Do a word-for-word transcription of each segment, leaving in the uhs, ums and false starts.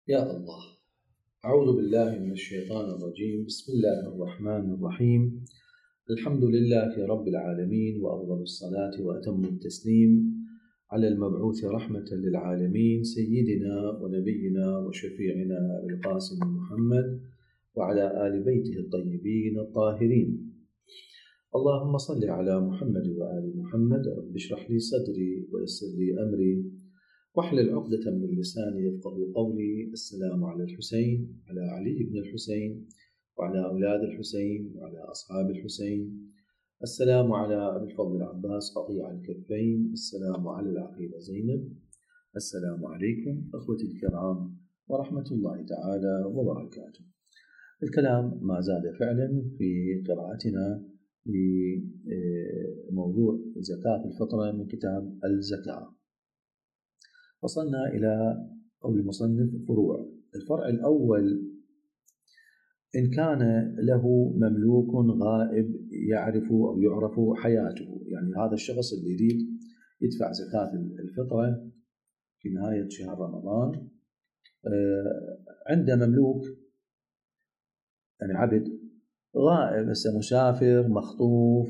يا الله. أعوذ بالله من الشيطان الرجيم. بسم الله الرحمن الرحيم. الحمد لله رب العالمين، وأفضل الصلاة وأتم التسليم على المبعوث رحمة للعالمين سيدنا ونبينا وشفيعنا أبي القاسم محمد وعلى آل بيته الطيبين الطاهرين. اللهم صل على محمد وآل محمد. رب اشرح لي صدري ويسر لي أمري واحلل عقدة من لساني يفقهوا قولي. السلام على الحسين، على علي بن الحسين، وعلى أولاد الحسين، وعلى أصحاب الحسين. السلام على أبي الفضل العباس قطيع الكفين. السلام على العقيلة زينب. السلام عليكم أخوتي الكرام ورحمة الله تعالى وبركاته. الكلام ما زال فعلا في قراءتنا لموضوع زكاة الفطرة من كتاب الزكاة. وصلنا إلى قول المصنف فروع. الفرع الأول: إن كان له مملوك غائب يعرف أو يعرف حياته، يعني هذا الشخص اللي يريد يدفع زكاة الفطرة في نهاية شهر رمضان عنده مملوك، يعني عبد غائب، هسه مسافر مخطوف،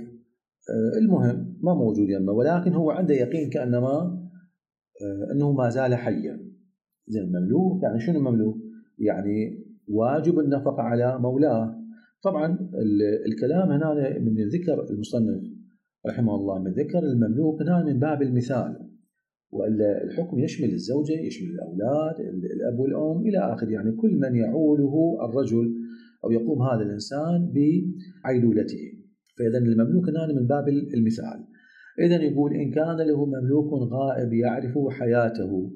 المهم ما موجود يمه، ولكن هو عنده يقين كأنما أنه ما زال حيا. زين، مملوك يعني شنو مملوك؟ يعني واجب النفقة على مولاه. طبعا الكلام هنا من ذكر المصنف رحمه الله من ذكر المملوك هنا من باب المثال، وإلا الحكم يشمل الزوجة، يشمل الأولاد، الأب والأم إلى آخر، يعني كل من يعوله الرجل أو يقوم هذا الإنسان بعيلولته. فإذا المملوك هنا من باب المثال. إذن يقول إن كان له مملوك غائب يعرف حياته،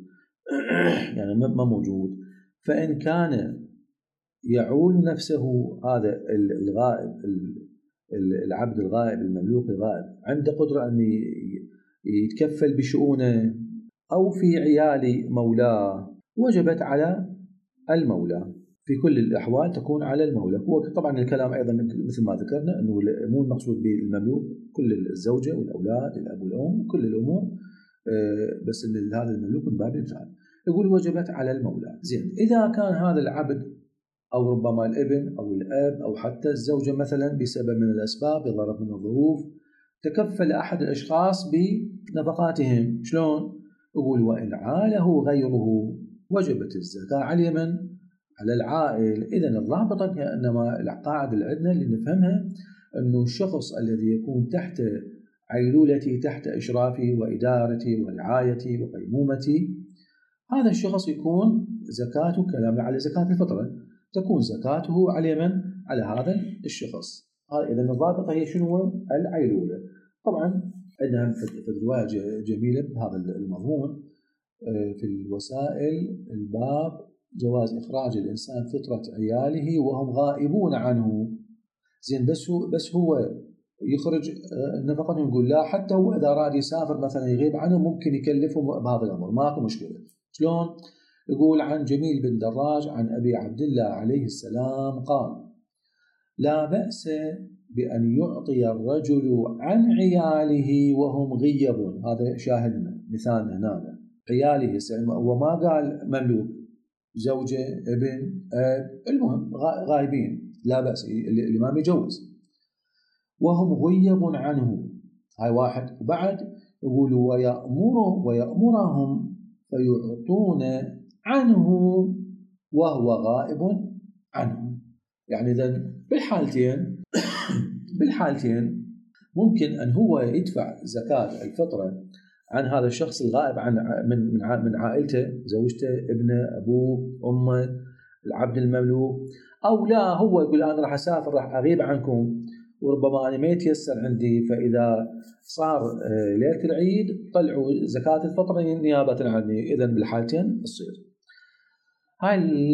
يعني ما موجود، فإن كان يعول نفسه هذا الغائب، العبد الغائب، المملوك الغائب، عنده قدرة أن يتكفل بشؤونه أو في عيال مولاه، وجبت على المولى. في كل الأحوال تكون على المولى. هو طبعا الكلام أيضا مثل ما ذكرنا أنه مو المقصود بالمملوك كل الزوجة والأولاد، الأب والأم، كل الأمور، بس هذا المملوك من باب المثال. يقول وجبت على المولى. زين، إذا كان هذا العبد أو ربما الابن أو الأب أو حتى الزوجة مثلا بسبب من الأسباب، بظرف من الظروف، تكفل أحد الأشخاص بنفقاتهم، شلون؟ يقول وإن عاله غيره وجبت الزكاة على من؟ على العائل. إذن الضابطة كأنما القاعدة اللي عندنا اللي نفهمها أنه الشخص الذي يكون تحت عيلولتي، تحت إشرافي وإدارتي ورعايتي وقيمومتي، هذا الشخص يكون زكاته كلام على زكاة الفطرة، تكون زكاته على من؟ على هذا الشخص. إذن الضابطة هي شنو؟ العيلولة. طبعا عندنا في الرواية جميلة بهذا المضمون في الوسائل، الباب جواز إخراج الإنسان فطرة عياله وهم غائبون عنه. زين، بس هو بس هو يخرج نفقتهم. يقول لا، حتى هو إذا أراد يسافر مثلا يغيب عنه ممكن يكلفهم بهذا الأمر، ماكو مشكلة. شلون؟ يقول عن جميل بن دراج عن أبي عبد الله عليه السلام قال: لا بأس بأن يعطي الرجل عن عياله وهم غيب. هذا شاهدنا مثالنا هنا، عياله، وما قال مملوك، زوجة، ابن، أب، المهم غايبين، لا بأس، الإمام يجوز. وهم غيب عنه، هاي واحد. وبعد يقول ويأمر ويأمرهم فيعطون عنه وهو غائب عنه. يعني إذن بالحالتين بالحالتين ممكن أن هو يدفع زكاة الفطرة عن هذا الشخص الغائب عن من من عائلته، زوجته، ابنه، أبوه، أمه، العبد المملوك، أو لا، هو يقول أنا راح أسافر، راح أغيب عنكم، وربما أنا ما يتيسر عندي، فإذا صار ليلة العيد طلعوا زكاة الفطرة نيابة عني. إذن بالحالتين تصير. هاي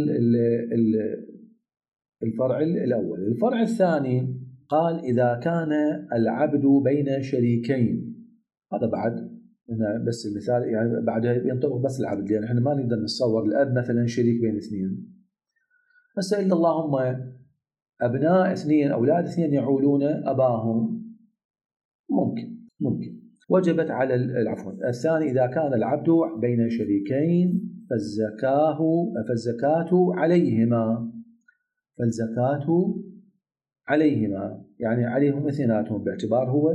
الفرع الأول. الفرع الثاني قال إذا كان العبد بين شريكين. هذا بعد هنا بس المثال، يعني بعدها ينطبق بس العبد، لأن احنا ما نقدر نتصور الأب مثلا شريك بين اثنين. بس إلا اللهم أبناء اثنين، أولاد اثنين يعولون أباهم، ممكن ممكن وجبت على العفو. الثاني إذا كان العبد بين شريكين فالزكاة فالزكاة عليهما فالزكاة عليهما يعني عليهم اثنيناتهم باعتبار هو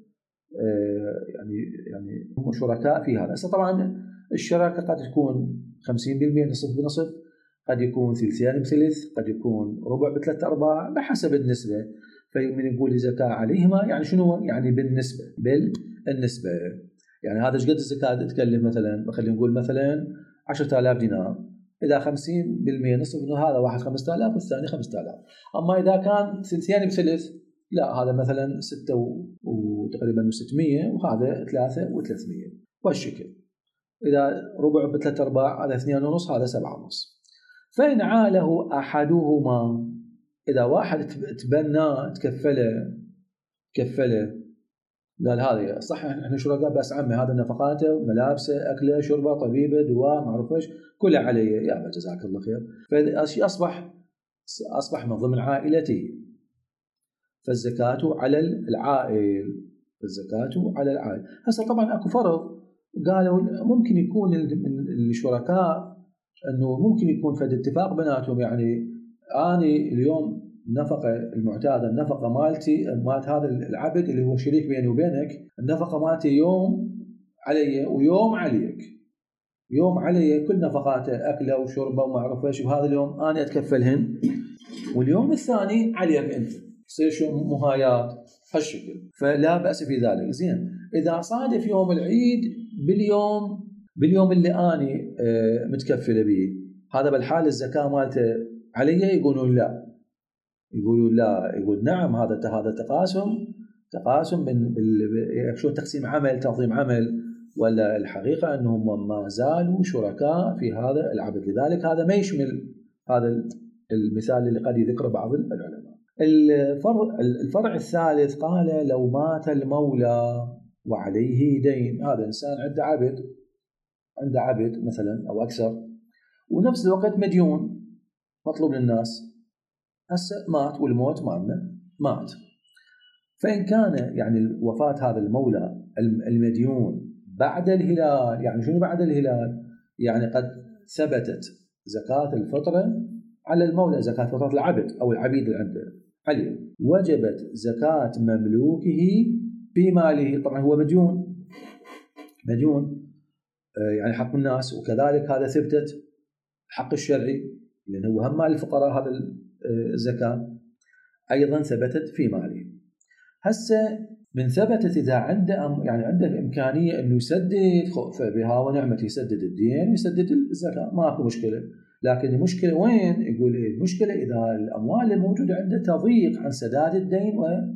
يعني يعني هم شركاء في هذا. طبعا الشراكة قد تكون خمسين بالمئة نصف بنصف، قد يكون ثلثين بثلث، قد يكون ربع بثلاث أرباع بحسب النسبة. فمن يقول الزكاة عليهما يعني شنو؟ يعني بالنسبة بالنسبة يعني هذا ايش قد الزكاة تكلف؟ مثلا خلينا نقول مثلا عشرة آلاف دينار، إذا خمسين بالمئة نصف إنه هذا واحد خمسة آلاف والثاني خمسة آلاف. أما إذا كان ثلثين بثلث لا، هذا مثلا ستة وتقريبا ستمئة وهذا ثلاثة وثلاثمئة والشكل. إذا ربع بثلاث أرباع هذا اثنين ونص، هذا سبعة ونص. فإن عاله أحدهما، إذا واحد تبناه تكفله تكفله قال هذا صح احنا شركاء بس عمي هذا نفقاته ملابسه اكله شربه طبيبه دواء ما اعرف ايش كله علي يا جزاك الله خير، فالشيء اصبح اصبح من ضمن عائلته. فالزكاه على العائل فالزكاه على العائل. هسه طبعا اكو فرق، قالوا ممكن يكون الشركاء انه ممكن يكون فد اتفاق بيناتهم، يعني اني اليوم النفقة المعتادة النفقة مالتي مالت هذا العبد اللي هو شريك بيني وبينك، النفقة مالتي يوم علي ويوم عليك، يوم علي كل نفقاته أكله وشربه وما أعرف إيش، وهذا اليوم أنا أتكفلهن واليوم الثاني عليك أنت، يصير شو مهايات هالشكل. فلا بأس في ذلك. زين إذا صادف يوم العيد باليوم باليوم اللي أنا متكفل به، هذا بالحال الزكاة مالته علي؟ يقولون لا. يقولوا لا، يقول نعم، هذا هذا تقاسم تقاسم من شو تقسيم عمل تنظيم عمل، ولا الحقيقة أنهم ما زالوا شركاء في هذا العبد. لذلك هذا ما يشمل هذا المثال اللي قد يذكره بعض العلماء. الفرع, الفرع الثالث قال لو مات المولى وعليه دين، هذا إنسان عنده عبد عنده عبد مثلا أو أكثر، ونفس الوقت مديون مطلوب للناس، هسه مات والموت مالنا مات. فإن كان يعني وفاة هذا المولى المديون بعد الهلال، يعني شنو بعد الهلال؟ يعني قد ثبتت زكاة الفطرة على المولى، زكاة فطرة العبد أو العبيد اللي عنده عليه، وجبت زكاة مملوكه في ماله. طبعا هو مديون مديون يعني حق الناس، وكذلك هذا ثبتت الحق الشرعي لأنه هو هم مال الفقراء، هذا الزكاة أيضا ثبتت في ماله. هسه من ثبتت إذا عنده يعني عنده الإمكانية أنه يسدد، فبها ونعمة يسدد الدين ويسدد الزكاة، ماكو مشكلة. لكن المشكلة وين؟ يقول المشكلة إذا الأموال الموجودة عنده تضيق عن سداد الدين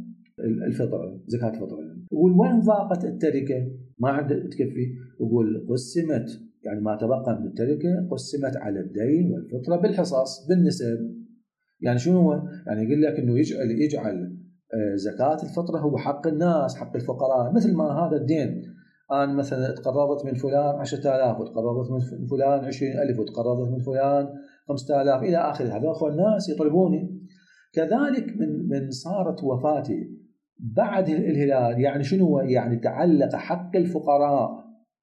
والفطرة زكاة الفطرة. يقول وين ضاقت التركة ما عنده تكفي، يقول قسمت، يعني ما تبقى من التركة قسمت على الدين والفطرة بالحصص بالنسب. يعني شنو هو؟ يعني يقول لك انه يجعل يجعل زكاة الفطرة هو حق الناس حق الفقراء، مثل ما هذا الدين أنا مثلا تقرضت من فلان عشرة آلاف وتقرضت من فلان عشرين ألف وتقرضت من فلان خمسة آلاف إلى آخره، هذا أخوة الناس يطلبوني. كذلك من من صارت وفاتي بعد الهلال، يعني شنو؟ يعني تعلق حق الفقراء،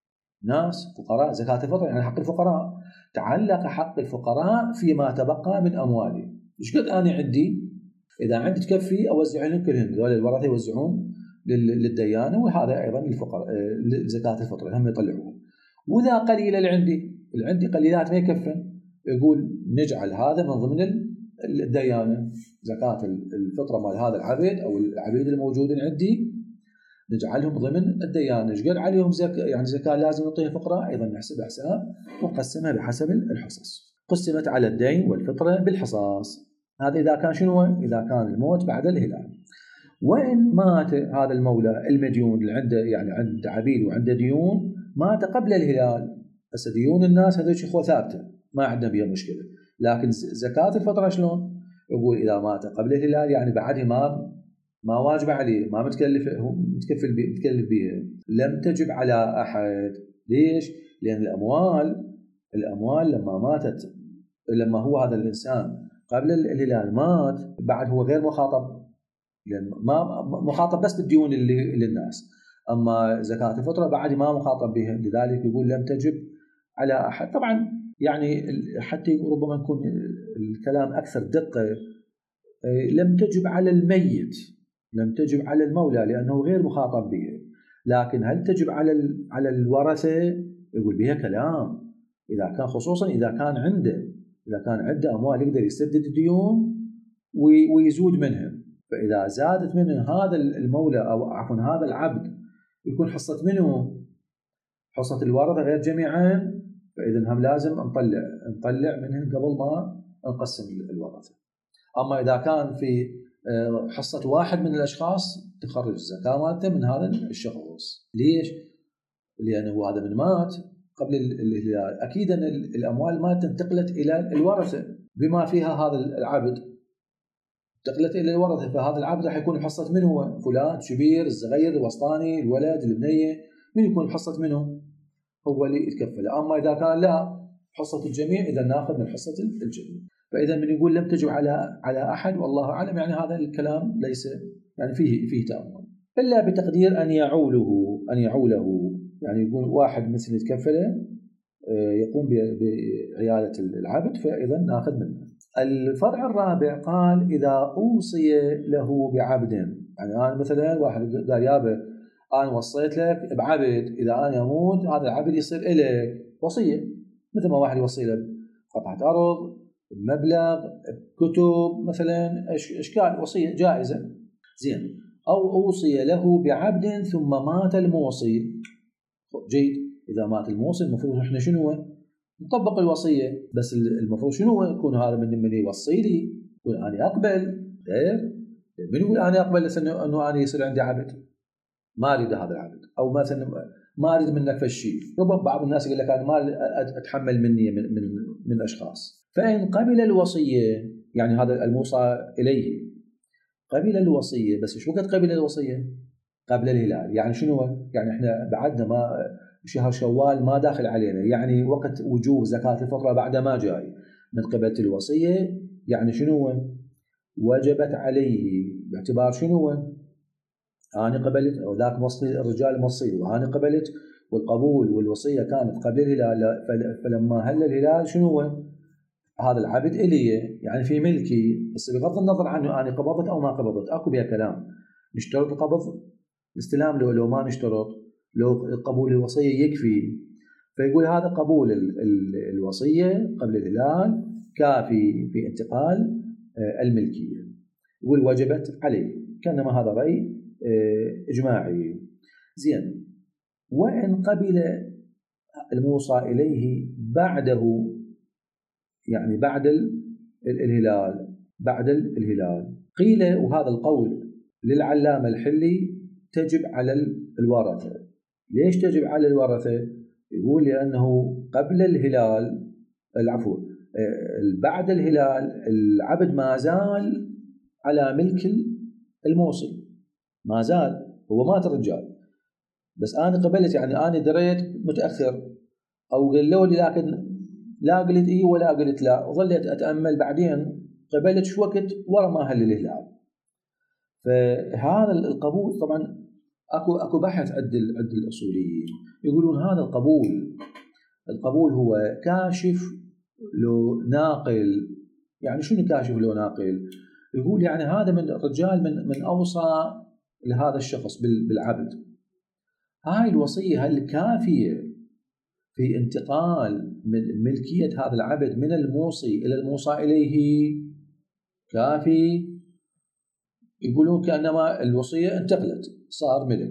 ناس فقراء زكاة الفطر يعني حق الفقراء، تعلق حق الفقراء فيما تبقى من أموالي. إيش قد أنا عندي؟ إذا عندي تكفي أوزعهم كلهم، دول الورثة يوزعون للديانة، وهذا أيضا للفقراء زكاة الفطر هم يطلعون. وإذا قليل اللي عندي اللي عندي قليلات ما يكفن، يقول نجعل هذا من ضمن الديانة، زكاة الفطرة مال هذا العبد أو العبيد الموجودين عندي نجعلهم ضمن الديانة. ايش قد عليهم زكاة يعني زكاة لازم نعطيها الفقراء، أيضا نحسب حساب مقسمة بحسب الحصص، قسمت على الدين والفطرة بالحصص. هذا إذا كان شنو؟ إذا كان الموت بعد الهلال. وإن مات هذا المولى المديون اللي عنده يعني عنده عبيد وعنده ديون مات قبل الهلال، بس ديون الناس هذول إخوة ثابتة ما عندنا بها مشكلة، لكن زكاة الفطرة شلون؟ يقول إذا مات قبل الهلال يعني بعدها ما ما واجب عليه، ما متكلف هو متكفل بي متكلف بها، لم تجب على أحد. ليش؟ لأن الأموال الأموال لما ماتت لما هو هذا الإنسان قبل الهلال مات بعد هو غير مخاطب، لأن ما مخاطب بس بالديون اللي للناس، أما زكاة الفطرة بعد ما مخاطب بها، لذلك يقول لم تجب على أحد. طبعا يعني حتى ربما يكون الكلام أكثر دقة، لم تجب على الميت، لم تجب على المولى لأنه غير مخاطب به، لكن هل تجب على على الورثة؟ يقول بها كلام، إذا كان خصوصا إذا كان عنده إذا كان عنده أموال يقدر يسدد الديون ويزود منهم، فإذا زادت منه هذا المولى أو عفوا هذا العبد يكون حصة منه حصة الورثة غير جميعا، فإذا هم لازم نطلع نطلع منهم قبل ما نقسم الورثة. أما إذا كان في حصة واحد من الأشخاص تخرج الزكاة مالته من هذا الشخص. ليش؟ لأنه هذا من مات قبل الهلال، أكيد أن الأموال ما انتقلت إلى الورثة بما فيها هذا العبد، انتقلت إلى الورثة، فهذا العبد راح يكون حصة منه فلان شبير الصغير الوسطاني الولد البنية، من يكون حصة منه هو اللي يتكفل. أما إذا كان لا حصة الجميع إذا ناخذ من حصة الجميع. فإذا من يقول لم تجب على على أحد والله أعلم، يعني هذا الكلام ليس يعني فيه فيه تأمل، إلا بتقدير أن يعوله أن يعوله يعني يقول واحد مثل يتكفله يقوم بعيادة العبد، فإذا ناخذ منه. الفرع الرابع قال إذا أوصي له بعبد، يعني أنا مثلا واحد قال يابا أنا وصيت لك بعبد، إذا أنا أموت هذا العبد يصير إليك، وصية مثل ما واحد يوصي له قطعة أرض، مبلغ، كتب مثلا، أشكال وصية جائزة. زين. أو أوصي له بعبد ثم مات الموصي، جيد. إذا مات الموصي المفروض إحنا شنو نطبق الوصية، بس المفروض شنو يكون هذا من من يوصي لي، يقول أنا أقبل، غير من يقول أنا أقبل لسنة أنه أنا يصير عندي عبد، ما أريد هذا العبد، أو مثلا ما أريد منك فشي. ربما بعض الناس يقول لك أنا ما أتحمل مني من من من أشخاص. فإن قبل الوصية، يعني هذا الموصى إليه قبل الوصية، بس شو وقت قبل الوصية؟ قبل الهلال. يعني شنو؟ يعني إحنا بعدنا ما شهر شوال ما داخل علينا، يعني وقت وجوب زكاة الفطرة بعد ما جاي من قبل الوصية، يعني شنو؟ وجبت عليه باعتبار شنو؟ أنا قبلت، أو ذاك موصي الرجال موصي وأنا قبلت، والقبول والوصية كانت قبل الهلال، فلما هل الهلال شنو؟ هذا العبد إلي، يعني في ملكي، بس بغض النظر عنه أنا قبضت أو ما قبضت، أكو بها كلام. نشترط القبض الاستلام لو لو ما نشترط، لو قبول الوصية يكفي. فيقول هذا قبول ال ال الوصية قبل الهلال كافي في انتقال الملكية، يقول وجبت عليه، كأنما هذا رأي إجماعي. زين. وإن قبل الموصى إليه بعده، يعني بعد الهلال، بعد الهلال قيل، وهذا القول للعلامة الحلي، تجب على الورثة. ليش تجب على الورثة؟ يقول لأنه قبل الهلال، العفو بعد الهلال العبد ما زال على ملك الموصي، ما زال هو مات الرجال، بس أنا قبلت، يعني أنا دريت متأخر أو قالوا لي لكن لا قلت إيه ولا قلت لا، ظليت أتأمل بعدين قبلت شو وقت ورا ما هل الهلال. فهذا القبول طبعا أكو أكو بحث عند عند الأصوليين يقولون هذا القبول القبول هو كاشف لو ناقل. يعني شنو كاشف لو ناقل؟ يقول يعني هذا من الرجال من من أوصى لهذا الشخص بالعبد، هاي الوصية هل كافية في انتقال من ملكية هذا العبد من الموصي إلى الموصى إليه؟ كافي؟ يقولون كأنما الوصية انتقلت صار ملك.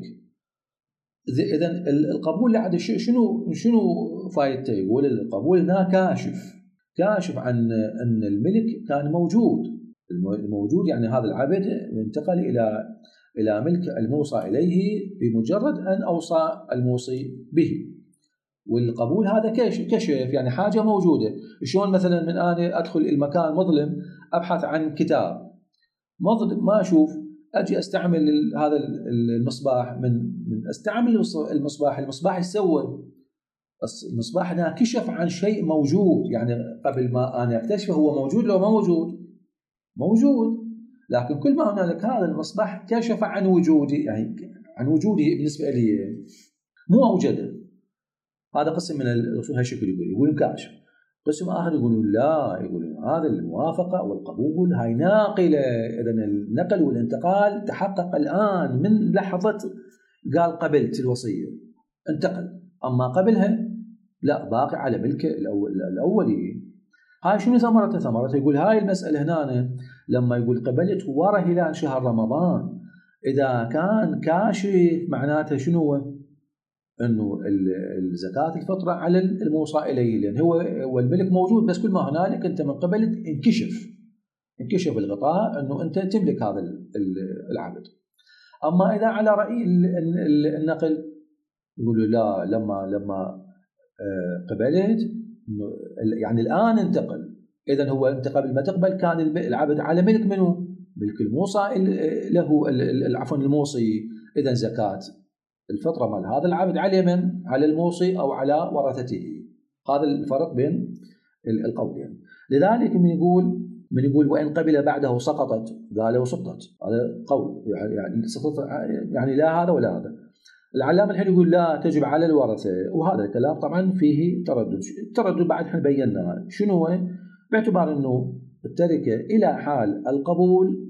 إذن القبول لعد شنو شنو فايدته؟ يقول القبول هنا كاشف كاشف عن أن الملك كان موجود الموجود يعني هذا العبد انتقل إلى إلى ملك الموصى إليه بمجرد أن أوصى الموصي به. والقبول هذا كشف، يعني حاجة موجودة. شلون مثلا من أنا أدخل المكان مظلم أبحث عن كتاب مظلم ما أشوف، أجي أستعمل هذا المصباح، من من أستعمل المصباح المصباح يسوى المصباح هنا كشف عن شيء موجود، يعني قبل ما أنا أكتشفه هو موجود لو ما موجود موجود، لكن كل ما هنالك هذا المصباح كشف عن وجودي، يعني عن وجوده بالنسبة لي مو أوجده. هذا قسم من الأصول هالشكل يقول يقول كاشف. قسم آخر يقولون لا، يقولون هذا الموافقة والقبول هاي ناقلة، إذا النقل والانتقال تحقق الآن من لحظة قال قبلت الوصية انتقل، أما قبلها لا، باقي على ملكه الأول الأولي. هاي شنو ثمرته؟ ثمرته يقول هاي المسألة هنا لما يقول قبلت ورا هلال شهر رمضان، إذا كان كاشف معناته شنو؟ انه الزكاه الفطره على الموصى اليه، لان هو والملك موجود، بس كل ما هنالك انت من قبل انكشف انكشف الغطاء انه انت تملك هذا العبد. اما اذا على راي النقل يقولوا لا، لما لما قبلت يعني الان انتقل، اذا هو انت قبل ما تقبل كان العبد على ملك منه؟ ملك الموصى له، عفوا الموصي، اذا زكاه الفطرة مال هذا العبد على من؟ على الموصي أو على ورثته. هذا الفرق بين القولين. لذلك من يقول من يقول وإن قبل بعده سقطت، قالوا سقطت، هذا قول يعني سقطت، يعني لا هذا ولا هذا. العلامة الحين يقول لا تجب على الورثة، وهذا الكلام طبعا فيه تردد. التردد بعد احنا بيناه شنو هو، باعتبار انه التركة إلى حال القبول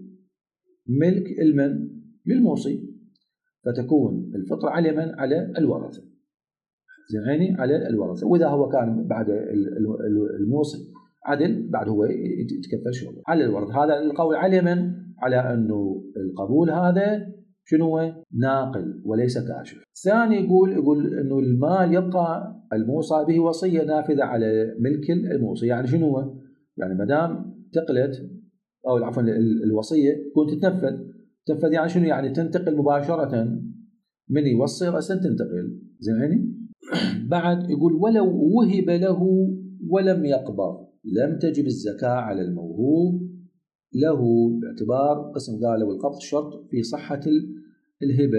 ملك المن؟ للموصي، فتكون الفطرة على من؟ على الورثة، زين، على الورثة. وإذا هو كان بعد الموصي عدل، بعد هو يتكفل شغله على الورثة. هذا القول على من؟ على أنه القبول هذا شنو؟ ناقل وليس كاشف. ثاني يقول يقول أنه المال يبقى الموصى به وصية نافذة على ملك الموصي. يعني شنو؟ يعني ما دام تقلت أو عفوا الوصية كنت تتنفذ، تنفذ يعني شنو؟ يعني تنتقل مباشرة، من يوصي رأسا تنتقل، زين. بعد يقول ولو وهب له ولم يقبض لم تجب الزكاة على الموهوب له، باعتبار قسم قال والقبض شرط في صحة الهبة.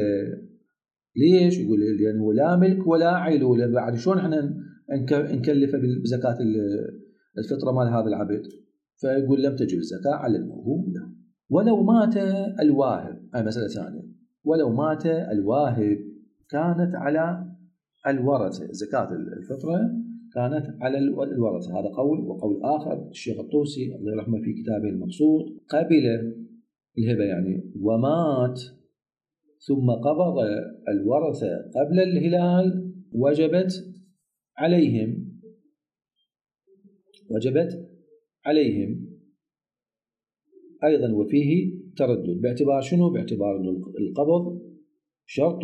ليش؟ يقول لأنه لا ملك ولا عيلولة، بعد شلون احنا نكلفه بزكاة الفطرة مال هذا العبد؟ فيقول لم تجب الزكاة على الموهوب له. ولو مات الواهب، هاي مسألة ثانية، ولو مات الواهب كانت على الورثة، زكاة الفطرة كانت على الورثة. هذا قول. وقول آخر الشيخ الطوسي الله يرحمه في كتابه المقصود، قبل الهبة يعني ومات ثم قبض الورثة قبل الهلال وجبت عليهم وجبت عليهم أيضا، وفيه تردد باعتبار شنو؟ باعتبار القبض شرط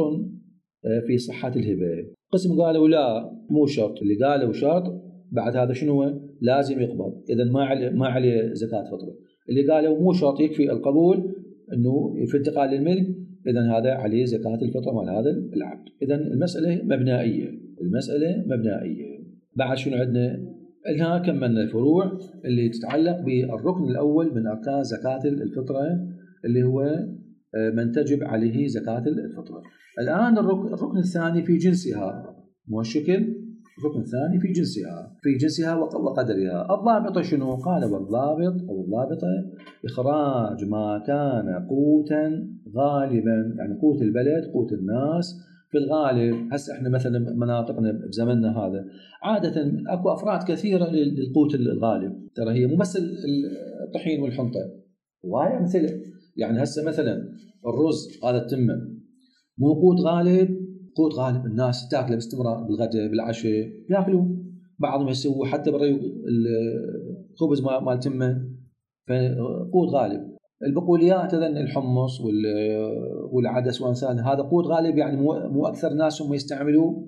في صحة الهبة. قسم قالوا لا مو شرط، اللي قالوا شرط بعد هذا شنو؟ لازم يقبض، إذا ما عليه ما عليه زكاة فطرة. اللي قالوا مو شرط يكفي القبول إنه في انتقال للملك، إذا هذا عليه زكاة الفطرة مال هذا العبد. إذا المسألة مبنائية، المسألة مبنائية. بعد شنو عندنا؟ إنها كملنا الفروع اللي تتعلق بالركن الأول من أركان زكاة الفطرة اللي هو من تجب عليه زكاة الفطرة. الآن الركن الثاني في جنسها، مو الشكل، الركن الثاني في جنسها في جنسها وقدرها. الضابطة شنو؟ قال والضابط أو الضابطة إخراج ما كان قوتا غالبا، يعني قوت البلد قوت الناس في الغالب. هسه احنا مثلا مناطقنا بزمننا هذا عادة اكو افراد كثيرة للقوت الغالب، ترى هي مو بس الطحين والحنطة، وهاي امثلة. يعني هسه مثلا الرز هذا التمة مو قوت غالب، قوت غالب الناس تاكله باستمرار بالغداء بالعشاء ياكلوا، بعضهم يسووا حتى بالريوق الخبز مال تمة، فقوت غالب. البقوليات هذا الحمص والعدس وانسان هذا قوت غالب، يعني مو مو اكثر ناس هم يستعملوا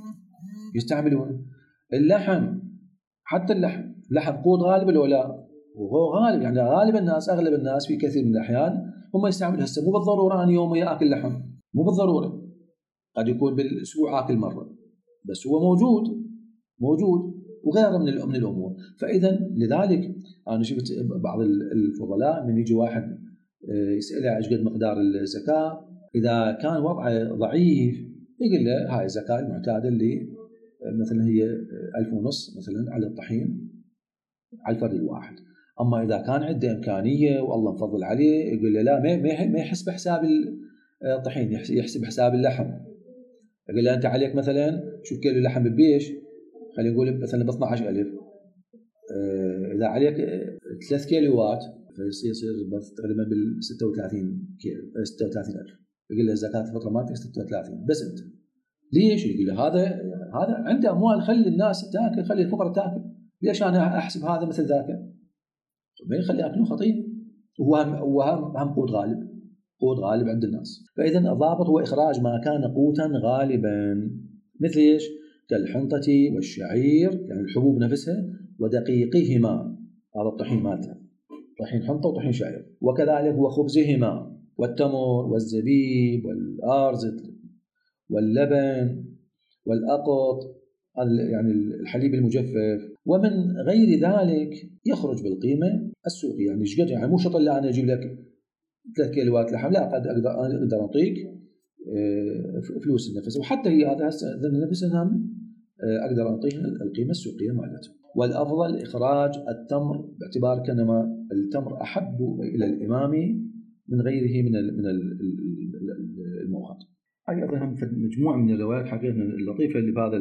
يستعملون اللحم. حتى اللحم لحم قوت غالب ولا لا؟ وهو غالب، يعني غالب الناس اغلب الناس في كثير من الاحيان هم يستعملوا. هسه مو بالضروره انا يوم اكل لحم، مو بالضروره، قد يكون بالاسبوع اكل مره، بس هو موجود موجود وغيره من من الامور. فاذا لذلك انا شفت بعض الفضلاء من يجي واحد يساله ايش قد مقدار الزكاه، اذا كان وضعه ضعيف يقول له هاي الزكاه المعتاده اللي مثلا هي ألف ونص مثلا على الطحين على الفرد الواحد. اما اذا كان عنده امكانيه والله مفضل عليه يقول له لا، ما ما يحسب حساب الطحين، يحسب حساب اللحم. يقول له انت عليك مثلا شوف كيلو لحم ببيش، خلينا نقول مثلا ب اثنعش ألف، إذا عليك ثلاث كيلوات فيصير يصير تقريبا بال ستة وثلاثين كيلو ستة وثلاثين ألف. يقول له زكاة الفطر مالتك ستة وثلاثين بس أنت. ليش؟ يقول له هذا هذا عنده أموال، خلي الناس تاكل، خلي الفقراء تاكل، ليش أنا أحسب هذا مثل ذاك؟ ما يخلي ياكلون خطير، وهو هم هم قوت غالب، قوت غالب عند الناس. فإذا الضابط هو إخراج ما كان قوتا غالبا، مثل إيش؟ كالحنطة والشعير، يعني الحبوب نفسها، ودقيقهما، هذا الطحين مالتها، طحين حنطة وطحين شعير، وكذلك وخبزهما، والتمر والزبيب والأرز واللبن والأقط، يعني الحليب المجفف، ومن غير ذلك يخرج بالقيمة السوقية. يعني ايش قد، يعني مو شرط الا انا اجيب لك ثلاث كيلوات لحم، لا، قد اقدر اقدر اعطيك فلوس النفس، وحتى هي هذا النفس هم اقدر اعطيها القيمة السوقية مالته. والافضل اخراج التمر، باعتبار كانما التمر احب الى الامام من غيره من من المواد. ايضا هم مجموعة من الروايات حقيقة اللطيفة اللي بهذا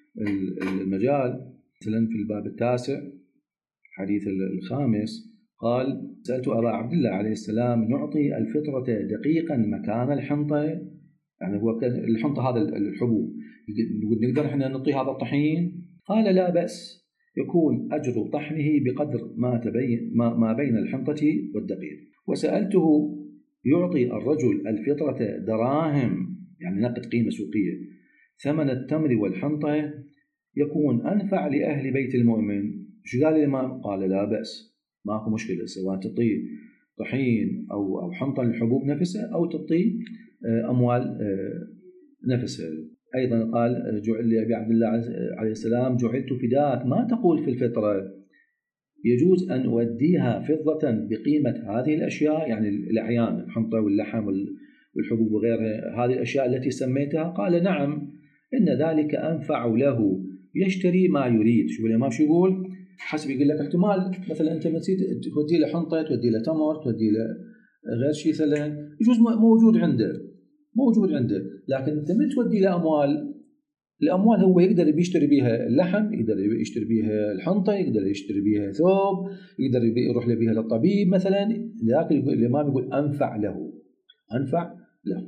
المجال، مثلا في الباب التاسع حديث الخامس قال: سألت أبا عبد الله عليه السلام: نعطي الفطرة دقيقا مكان الحنطة؟ يعني هو كان الحنطة هذا الحبوب، نقدر احنا نعطي هذا الطحين؟ قال: لا بأس، يكون أجر طحنه بقدر ما تبين ما بين الحنطة والدقيق. وسألته: يعطي الرجل الفطرة دراهم، يعني نقد قيمة سوقية، ثمن التمر والحنطة يكون أنفع لأهل بيت المؤمن؟ شو قال الإمام؟ قال: لا بأس، ماكو مشكلة، سواء تعطي طحين أو أو حنطة الحبوب نفسها، أو تعطي أموال نفسها. أيضا قال: جعل لأبي عبد الله عليه السلام: جعلت فداك، ما تقول في الفطرة؟ يجوز أن أوديها فضة بقيمة هذه الأشياء، يعني الأعيان، الحنطة واللحم والحبوب وغيرها، هذه الأشياء التي سميتها؟ قال: نعم، إن ذلك أنفع له، يشتري ما يريد. شو الإمام شو يقول؟ حسب يقول لك احتمال مثلا أنت نسيت تودي له حنطة، تودي له تمر، تودي له غير شيء مثلا، يجوز موجود عنده موجود عنده لكن أنت من تودي له أموال، الأموال هو يقدر يشتري بيها اللحم، يقدر يشتري بيها الحنطة، يقدر يشتري بيها ثوب، يقدر يروح له بيها للطبيب مثلا. لكن الإمام يقول أنفع له، أنفع له.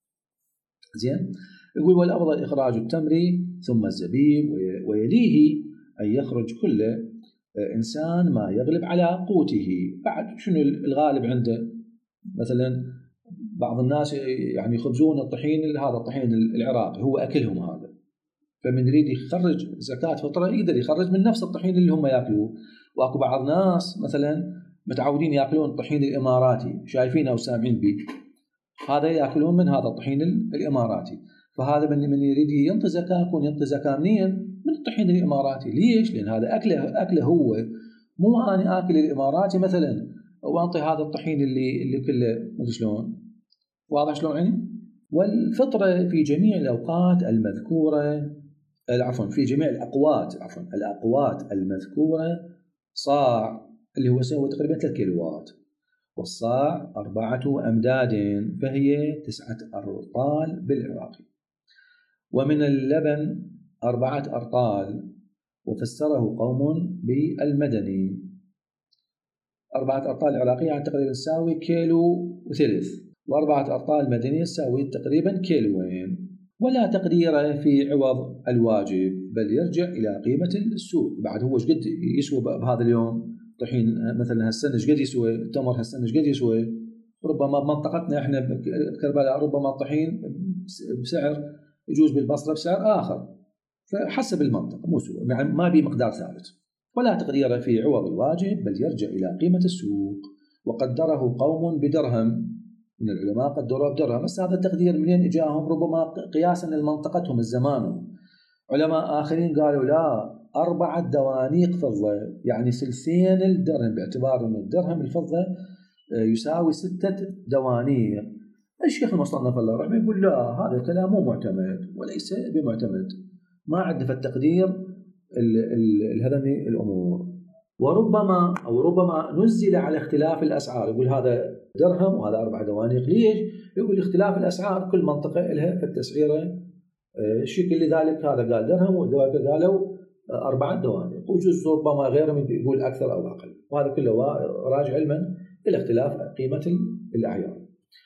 زين، يقول: والأفضل إخراج التمر ثم الزبيب، ويليه أن يخرج كل إنسان ما يغلب على قوته. بعد شنو الغالب عنده؟ مثلا بعض الناس يعني يخبزون الطحين، هذا الطحين العراقي هو أكلهم هذا، فمن يريد يخرج زكاة فطرة يقدر يخرج من نفس الطحين اللي هم يأكلوه. وأكو بعض ناس مثلا متعودين يأكلون الطحين الإماراتي، شايفينه أو سامعين به، هذا يأكلون من هذا الطحين الإماراتي، فهذا من يريد ينطي زكاة يكون ينطي زكاة منين؟ من الطحين الإماراتي. ليش؟ لأن هذا أكله أكله هو، مو أنا آكل الإماراتي مثلا وأنطي هذا الطحين اللي اللي كله مدري شلون. واضح شلون يعني؟ والفطرة في جميع الأوقات المذكورة، عفوا في جميع الأقوات، عفوا الأقوات المذكورة صاع، اللي هو سوى تقريبا ثلاث كيلوات، والصاع أربعة أمداد، فهي تسعة أرطال بالعراقي. ومن اللبن أربعة أرطال، وفسره قوم بالمدني. أربعة أرطال عراقية يعني تقريبا تساوي كيلو وثلث، وأربعة أرطال مدنية تساوي تقريبا كيلوين. ولا تقدير في عوض الواجب، بل يرجع إلى قيمة السوق. بعد هو ايش قد يسوى بهذا اليوم؟ طحين مثلا هالسنة ايش قد يسوى؟ التمر هالسنة ايش قد يسوى؟ ربما بمنطقتنا احنا بكربلاء ربما الطحين بسعر، يجوز بالبصرة بسعر آخر، فحسب المنطقة مو سوى، يعني ما بي مقدار ثابت. ولا تقدير في عوض الواجب، بل يرجع إلى قيمة السوق. وقدره قوم بدرهم، من العلماء قدروه بدرهم، بس هذا التقدير منين إجاهم؟ ربما قياسا لمنطقتهم الزمان. علماء آخرين قالوا لا، أربعة دوانيق فضة، يعني ثلثين الدرهم، باعتبار أن الدرهم الفضة يساوي ستة دوانيق. الشيخ المصنف الله رحمه يقول لا، هذا الكلام مو معتمد وليس بمعتمد، ما عندنا في التقدير هذه الأمور. وربما أو ربما نزل على اختلاف الأسعار، يقول هذا درهم وهذا أربع دوانيق. ليش؟ يقول اختلاف الأسعار، كل منطقة لها في التسعيرة الشكل، لذلك هذا قال درهم وذاك قالوا أربعة دوانيق. وجزء ربما غيره من يقول أكثر أو أقل، وهذا كله راجع علما إلى اختلاف قيمة الأعيان.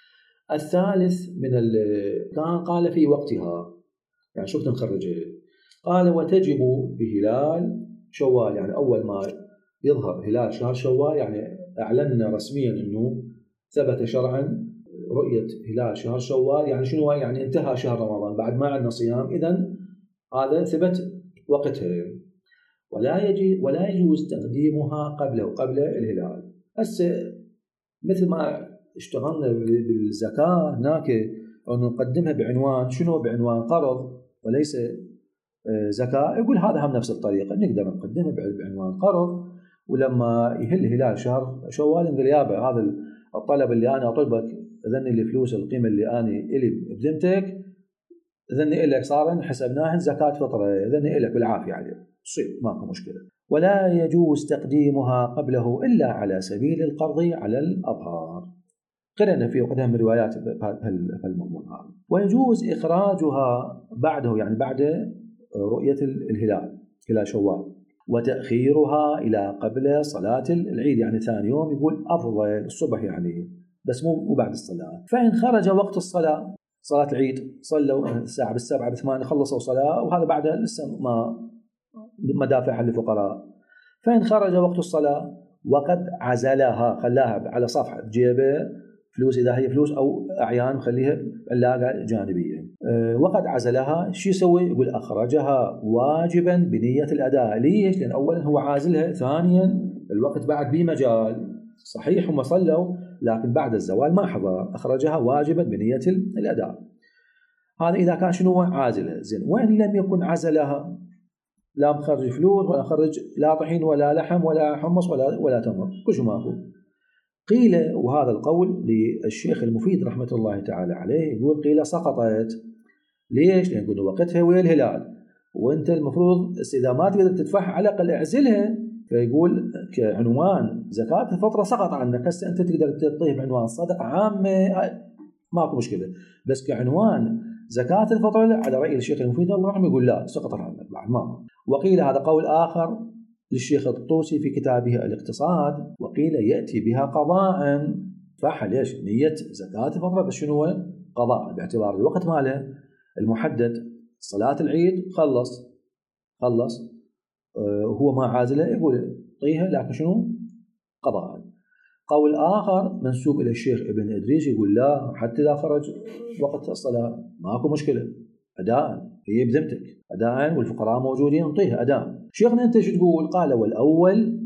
الثالث من كان قال في وقتها، يعني شفت نخرجه، قال وتجب بهلال شوال، يعني أول ما يظهر هلال شهر شوال يعني أعلنا رسميا أنه ثبت شرعا رؤية هلال شهر شوال. يعني شنو؟ يعني انتهى شهر رمضان، بعد ما عندنا صيام، إذن هذا ثبت وقتها. ولا يجي ولا يجوز تقديمها قبله قبل الهلال. هسه مثل ما اشتغلنا بالزكاة هناك أنه نقدمها بعنوان شنو؟ بعنوان قرض وليس زكاة. يقول هذا هم نفس الطريقة، نقدر نقدمها بعنوان قرض، ولما يهل هلال شهر شوال نقول يابا هذا الطلب اللي أنا أطلبك، ذني لي فلوس القيمة اللي أنا إلي بذمتك، ذني إلك صار حسبناهن زكاة فطرة، ذني إلك بالعافية عليه، تصير ماكو مشكلة. ولا يجوز تقديمها قبله إلا على سبيل القرض على الأظهار. قرأنا في وقتها من روايات هالمضمون هذا. ويجوز إخراجها بعده، يعني بعد رؤية الهلال هلال شوال، وتأخيرها إلى قبل صلاة العيد، يعني ثاني يوم يقول أفضل الصبح يعني، بس مو بعد الصلاة. فإن خرج وقت الصلاة، صلاة العيد صلوا الساعة بالسبعة بثمانية خلصوا صلاة، وهذا بعدها لسه ما مدافع للفقراء. فإن خرج وقت الصلاة وقد عزلها، خلاها على صفحة بجيبه فلوس إذا هي فلوس أو أعيان خليها علاقة جانبية، أه وقد عزلها، شو يسوي؟ يقول أخرجها واجبا بنية الأداء. ليش؟ لأن أولا هو عازلها، ثانيا الوقت بعد بمجال، صحيح هم صلوا لكن بعد الزوال ما حضر، أخرجها واجبا بنية الأداء. هذا إذا كان شنو؟ عازلها. زين، وإن لم يكن عزلها، لا مخرج فلوس ولا خرج لا طحين ولا لحم ولا حمص ولا ولا تمر، كل شيء ماكو. قيل، وهذا القول للشيخ المفيد رحمة الله تعالى عليه، يقول قيل سقطت. ليش؟ لأن يقول وقتها ويا الهلال، وانت المفروض إذا ما تقدر تدفعها على الأقل اعزلها. فيقول كعنوان زكاة الفطرة سقط عنك، هسه انت تقدر تطيه بعنوان صدقة عامة ماكو مشكلة، بس كعنوان زكاة الفطرة على رأي الشيخ المفيد الله رحمه يقول لا، سقط عنك بعد ما. وقيل هذا قول آخر للشيخ الطوسي في كتابه الاقتصاد، وقيل يأتي بها قضاء. فحل ليش؟ نية زكاة الفطرة بس شنو هو؟ قضاء، باعتبار الوقت ماله المحدد، صلاة العيد خلص خلص أه هو ما عازله، يقول طيها لكن شنو؟ قضاء. قول آخر منسوب إلى الشيخ ابن إدريس يقول لا، حتى إذا خرج وقت الصلاة ماكو مشكلة، أداء هي بذمتك أداء، والفقراء موجودين نطيها أداء. شيخنا أنت شو تقول؟ قال والأول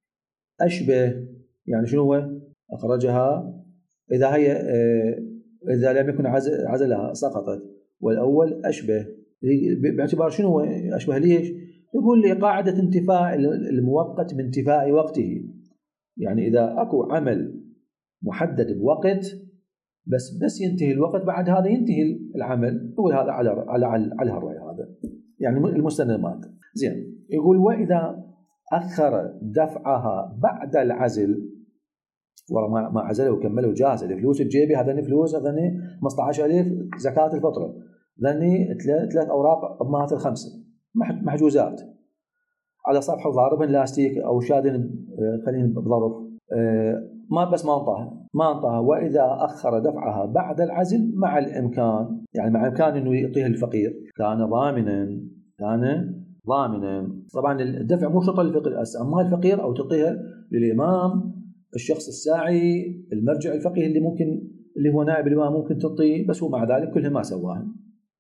أشبه، يعني شنو هو؟ أخرجها إذا هي إذا لم يكن عزلها سقطت، والأول أشبه باعتبار شنو هو أشبه؟ ليش؟ يقول لي قاعدة انتفاء المؤقت من انتفاء وقته، يعني إذا أكو عمل محدد بوقت بس بس ينتهي الوقت بعد هذا ينتهي العمل، يقول هذا على على على هالرأي هذا، يعني المستلزمات. زين، يقول وإذا أخر دفعها بعد العزل، ورا ما عزله وكمله وجاهز الفلوس بجيبي، هذني فلوس، هذني خمسة عشر ألف زكاة الفطرة، هذني ثلاث أوراق أمهات الخمسة محجوزات على صفحة ضاربن لاستيك أو شادن خلين بظرف، ما بس ما انطاها ما انطاها وإذا أخر دفعها بعد العزل مع الإمكان، يعني مع إمكان إنه يعطيها الفقير، كان ضامنا كان ضامنا. طبعا الدفع مو شرط للفقير، أما الفقير أو تعطيها للإمام، الشخص الساعي، المرجع الفقيه اللي ممكن اللي هو نائب الإمام ممكن تعطيه، بس هو مع ذلك كلها ما سواها.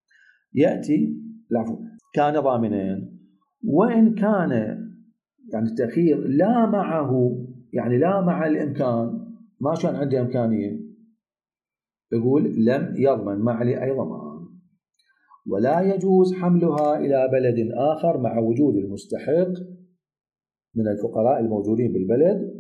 يأتي العفو كان ضامنا. وإن كان يعني التأخير لا معه، يعني لا مع الإمكان، ما كان عنده إمكانية، يقول لم يضمن ما عليه أي ضمان. ولا يجوز حملها إلى بلد آخر مع وجود المستحق من الفقراء الموجودين بالبلد،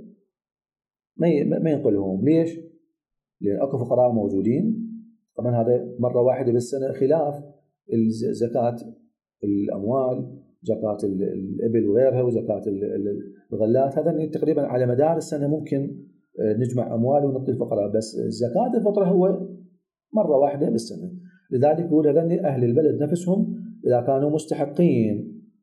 ما ينقلهم. ليش؟ لأن أكو فقراء موجودين، طبعا هذا مرة واحدة بالسنة، خلاف زكاة الأموال، زكاة الإبل وغيرها، وزكاة الغلات، هذا تقريبا على مدار السنة ممكن نجمع أموال ونعطي الفقراء، بس زكاة الفطرة هو مرة واحدة بالسنة. لذلك يقول هذني أهل البلد نفسهم إذا كانوا مستحقين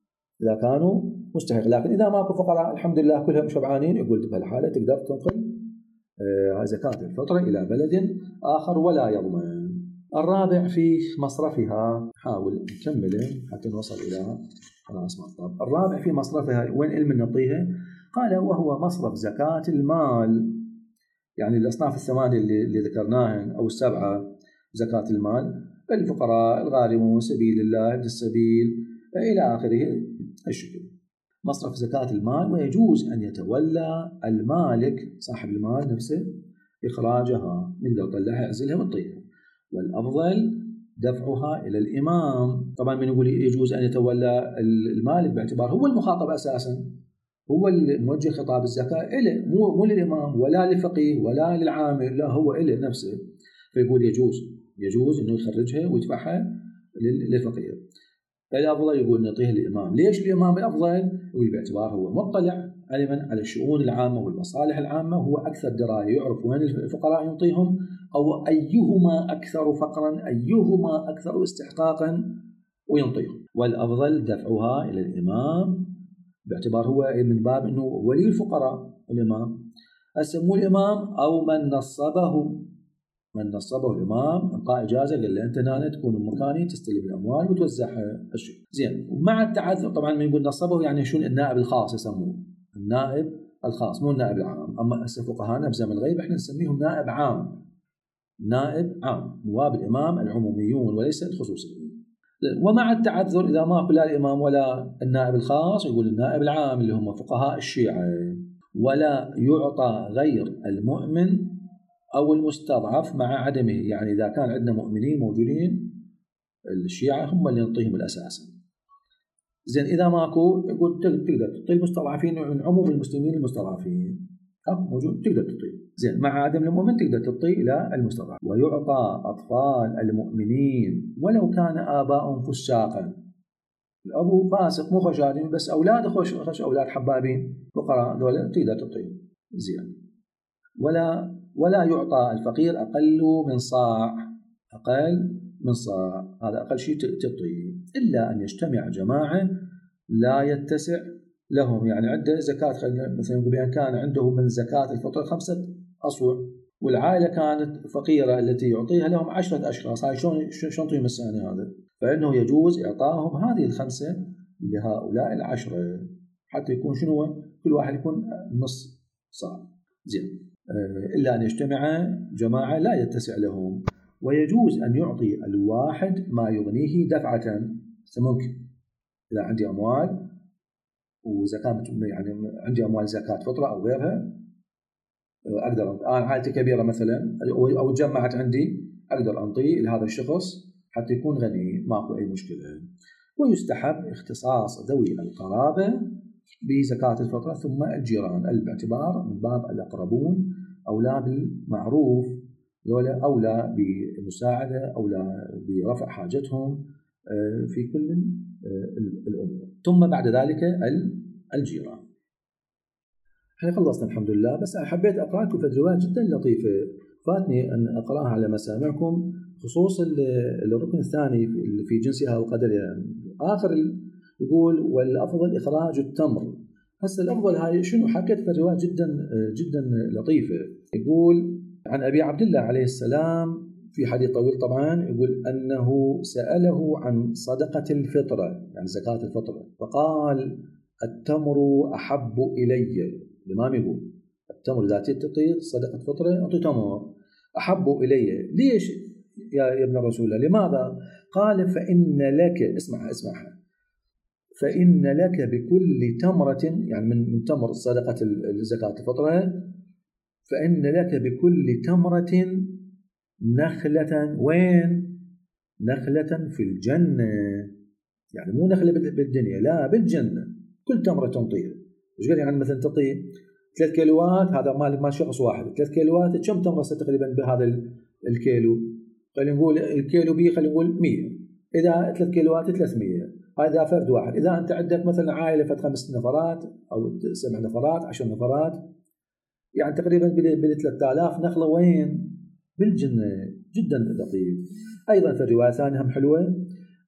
إذا كانوا مستحق. لكن إذا ماكو فقراء الحمد لله كلهم شبعانين، يقول بهالحالة تقدر تنقل آه زكاة الفطر إلى بلد آخر ولا يضمن. الرابع في مصرفها، حاول نكمله حتى نوصل إلى خلاص مطلب. الرابع في مصرفها، وين علم نعطيها؟ قال وهو مصرف زكاة المال، يعني الأصناف الثمانية اللي, اللي ذكرناها أو السبعة زكاة المال، الفقراء، الغارمون، سبيل الله، ابن السبيل إلى آخره الشكل. مصرف زكاة المال، ويجوز أن يتولى المالك صاحب المال نفسه إخراجها، نقدر نطلعها يعزلها ونطيها، والأفضل دفعها إلى الإمام. طبعا من يقول يجوز أن يتولى المالك باعتبار هو المخاطب أساسا، هو الموجه خطاب الزكاة إله، مو مو للإمام ولا للفقيه ولا للعامل، لا هو إله نفسه. فيقول يجوز يجوز إنه يخرجها ويدفعها للفقير. فالأفضل يقول نعطيها للإمام. ليش الإمام الأفضل؟ يقول باعتبار هو مطلع علما على الشؤون العامة والمصالح العامة، هو أكثر دراية، يعرف وين الفقراء ينطيهم، أو أيهما أكثر فقرا، أيهما أكثر استحقاقا وينطيهم. والأفضل دفعها إلى الإمام باعتبار هو من باب أنه ولي الفقراء الإمام. أسموه الإمام أو من نصبه، من نصبه الإمام انطى إجازة قال له أنت هنا تكون بمكاني تستلم الأموال وتوزعها الشيء زين. ومع التعذر طبعا من يقول نصبه يعني شو النائب الخاص يسموه النائب الخاص مو النائب العام. أما هسه فقهانا بزمن الغيب احنا نسميهم نائب عام، نائب عام، نواب الإمام العموميون وليس الخصوصيون. ومع التعذر إذا ما لا الإمام ولا النائب الخاص يقول النائب العام اللي هم فقهاء الشيعة. ولا يعطى غير المؤمن أو المستضعف مع عدمه، يعني إذا كان عندنا مؤمنين موجودين الشيعة هم اللي نعطيهم الأساس. زين إذا ماكو يقول تقدر تعطي المستضعفين من عموم المسلمين المستضعفين موجود تقدر تعطي. زين مع عدم المؤمن تقدر تعطي إلى المستضعف. ويعطى أطفال المؤمنين ولو كان آباؤهم فساقا، الأبو فاسق مو خشادين بس أولاده خوش خوش أولاد حبابين فقراء دول تقدر تعطيهم. زين ولا ولا يعطى الفقير أقل من صاع، أقل من صاع هذا أقل شيء تعطيه، إلا أن يجتمع جماعة لا يتسع لهم. يعني عنده زكاة مثلا بأن كان عنده من زكاة الفطر خمسة أصوع والعائلة كانت فقيرة التي يعطيها لهم عشرة أشخاص، هاي شلون شلون طيب السنة هذا؟ فإنه يجوز إعطائهم هذه الخمسة لهؤلاء العشرة حتى يكون شنو كل واحد يكون نص صاع. زين إلا أن يجتمع جماعة لا يتسع لهم. ويجوز أن يعطي الواحد ما يغنيه دفعة. ممكن إذا عندي أموال وزكاة يعني عندي أموال زكاة فطرة أو غيرها أقدر أنا عائلتي كبيرة مثلا أو جمعت عندي أقدر أنطي لهذا الشخص حتى يكون غني ماكو أي مشكلة. ويستحب اختصاص ذوي القرابة بزكاة الفطرة ثم الجيران باعتبار من باب الأقربون أولى بالمعروف، ذولا أولى بالمساعدة، أولى برفع حاجتهم في كل الأمور. ثم بعد ذلك الجيران. احنا خلصنا الحمد لله، بس حبيت أقرأ لكم في رواية جدا لطيفة فاتني أن أقرأها على مسامعكم خصوص الركن الثاني في جنسها وقدرها. آخر يقول والأفضل إخراج التمر. هسه الأفضل هاي شنو حكت في الرواية جدا جدا لطيفة. يقول عن أبي عبد الله عليه السلام في حديث طويل طبعا، يقول أنه سأله عن صدقة الفطرة يعني زكاة الفطرة فقال التمر أحب إلي. الإمام يقول التمر إذا تعطي صدقة فطرة أعطي تمر أحب إلي. ليش يا ابن رسول الله لماذا؟ قال فإن لك اسمع اسمعها فإن لك بكل تمرة يعني من من تمر صدقة الزكاة الفطرة فإن لك بكل تمرة نخلة. وين؟ نخلة في الجنة، يعني مو نخلة بالدنيا لا بالجنة. كل تمرة تنطيها ايش قال يعني مثلا تعطي ثلاث كيلوات هذا مال مال شخص واحد، ثلاث كيلوات كم تمرة تقريبا بهذا الكيلو؟ خلينا نقول الكيلو بيه خلينا نقول مية، إذا ثلاث كيلوات ثلاثمية، هذا فرد واحد. إذا أنت عندك مثلا عائلة فت خمس نفرات أو سبع نفرات عشر نفرات يعني تقريبا بال ثلاثة آلاف نخلة. وين؟ بالجنة. جدا لطيف. أيضا في الرواية الثانية هم حلوة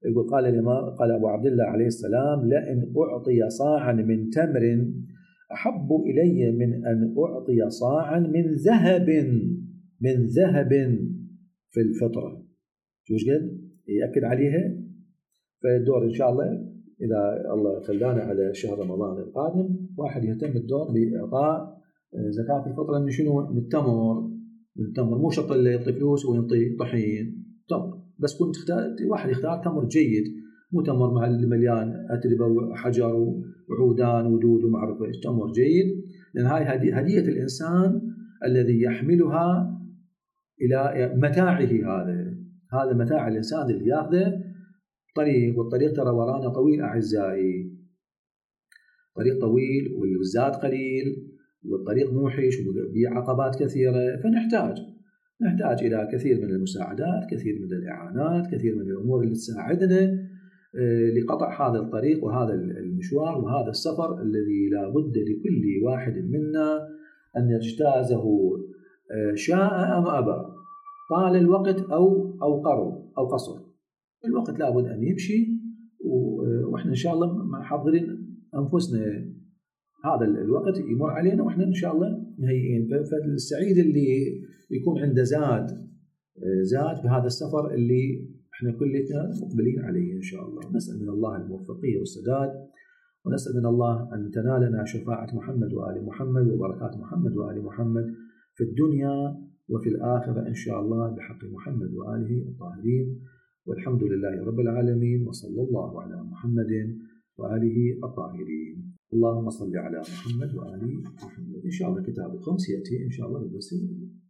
يقول قال الإمام قال أبو عبد الله عليه السلام: لئن أعطي صاعا من تمر أحب إلي من أن أعطي صاعا من ذهب من ذهب في الفطرة. شو قد يأكد عليها. فالدور إن شاء الله إذا الله خلانا على شهر رمضان القادم واحد يهتم الدور بإعطاء زكاة الفطرة من شنو؟ من التمر. من التمر، مو شرط اللي يعطي فلوس ويعطي طحين، تمر بس. كنت تختار واحد يختار تمر جيد، مو تمر مع المليان أتربة وحجر وعودان ودود وما أعرف إيش. تمر جيد، لأن هاي هدية الإنسان الذي يحملها إلى متاعه. هذا هذا متاع الإنسان اللي ياخذه طريق، والطريق ترى ورانا طويل أعزائي، طريق طويل والزاد قليل والطريق موحش وبيه عقبات كثيرة. فنحتاج نحتاج إلى كثير من المساعدات، كثير من الإعانات، كثير من الأمور اللي تساعدنا لقطع هذا الطريق وهذا المشوار وهذا السفر الذي لا بد لكل واحد منا أن يجتازه شاء أم أبى، طال الوقت أو أو قرب أو قصر. الوقت لا بد أن يمشي، وإحنا إن شاء الله محضرين أنفسنا هذا الوقت يمر علينا وإحنا إن شاء الله مهيئين. فالسعيد اللي يكون عنده زاد زاد بهذا السفر اللي إحنا كلنا مقبلين عليه إن شاء الله. نسأل من الله الموفقية والسداد، ونسأل من الله أن تنالنا شفاعة محمد وآل محمد وبركات محمد وآل محمد في الدنيا وفي الآخرة إن شاء الله بحق محمد وآله الطاهرين. والحمد لله رب العالمين، وصلى الله على محمد وآله الطاهرين. اللهم صل على محمد وآل محمد. إن شاء الله كتاب الخمس يأتي إن شاء الله بالدرس.